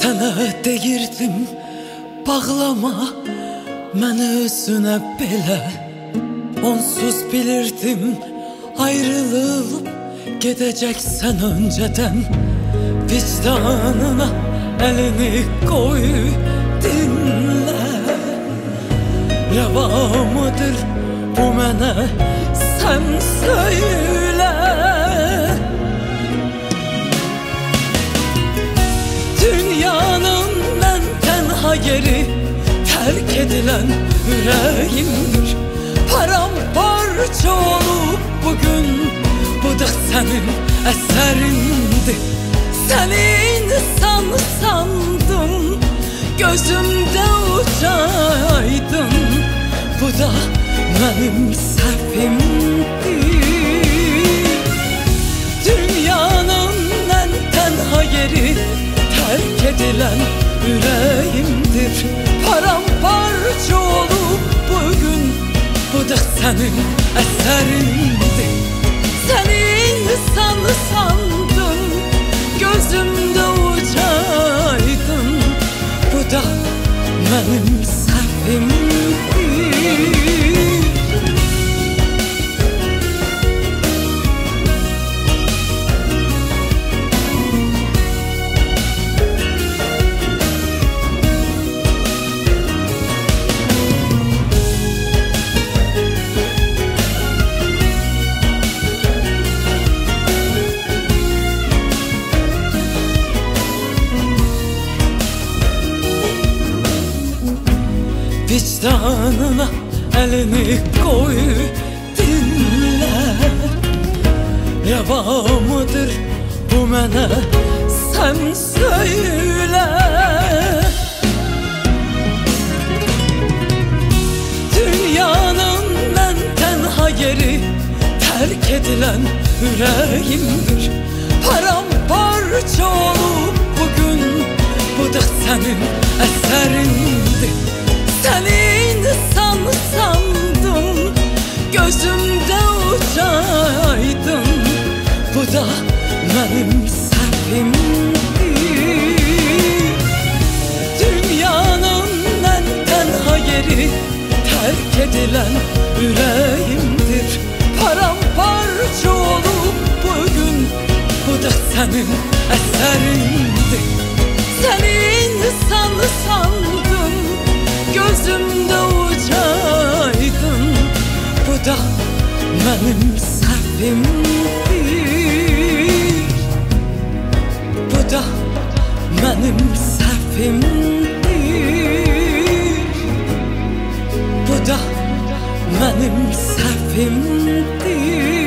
Sənə deyirdim, bağlama məni özünə belə. Onsuz bilirdim, ayrılıb gedəcəksən öncədən. Vicdanına əlini qoy, dinlə. Rəvamıdır bu mənə, sən söylə. Dünyanın ən tənha yeri tərk edilən ürəyimdir. Paramparça olub bugün, bu da sənin əsərindir. Səni insan sandım, gözümdə ucaydın. Bu da mənim səhvimdir. Dünyanın ən tənha yeri terk edilen yüreğimdir. Paramparça olup bugün, bu da senin eserindi. Seni insan sandım, gözümde ucaydın. Bu da benim səhvimdir. Vicdanına elini koy, dinle. Reva mıdır bu mənə, sen söyle. Dünyanın en tenha yeri terk edilen yüreğimdir. Paramparça olup bugün, bu da senin eserindir. Seni insan sandım, gözümde ucaydın. Bu da benim səhvimdir. Dünyanın en tenha yeri terk edilen yüreğimdir. Paramparça olup bugün, bu da senin eserindir. Seni insan sandım, gözümde ucaydın. Bu da benim səhvimdir. Bu da benim səhvimdir. Bu da benim səhvimdir.